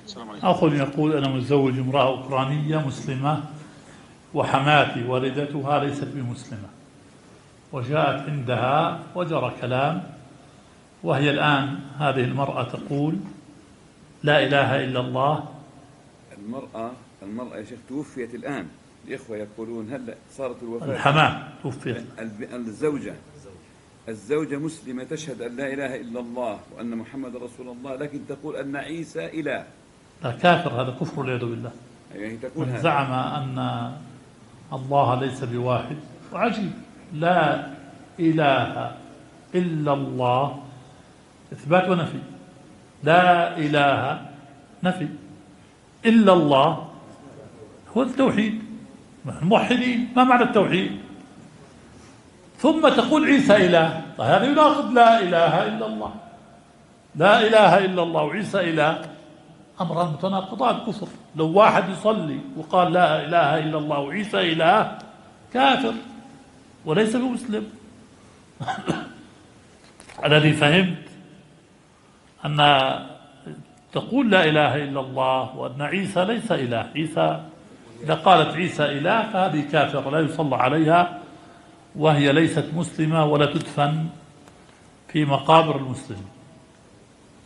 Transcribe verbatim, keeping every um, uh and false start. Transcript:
أخ يقول: أنا متزوج امرأة أوكرانية مسلمة، وحماتي والدتها ليست بمسلمة، وجاءت عندها وجرى كلام، وهي الآن هذه المرأة تقول: لا إله إلا الله. المرأة المرأة يا شيخ توفيت الآن، الإخوة يقولون هلا صارت الوفاة. الحماة توفيت. الزوجة الزوجة مسلمة تشهد أن لا إله إلا الله وأن محمد رسول الله، لكن تقول أن عيسى إله. لا، كافر، هذا كفر والعياذ بالله. يعني تقول من هذا. زعم أن الله ليس بواحد، وعجيب، لا إله إلا الله إثبات ونفي، لا إله نفي، إلا الله هو التوحيد، الموحدين. ما معنى التوحيد؟ ثم تقول عيسى إله، هذا يناقض لا إله إلا الله. لا إله إلا الله وعيسى إله أمران متناقضان، كفر. لو واحد يصلي وقال لا إله إلا الله وعيسى إله كافر وليس بمسلم. الذي فهمت أن تقول لا إله إلا الله وأن عيسى ليس إله. عيسى إذا قالت عيسى إله فهذه كافرة لا يصلى عليها، وهي ليست مسلمة ولا تدفن في مقابر المسلمين.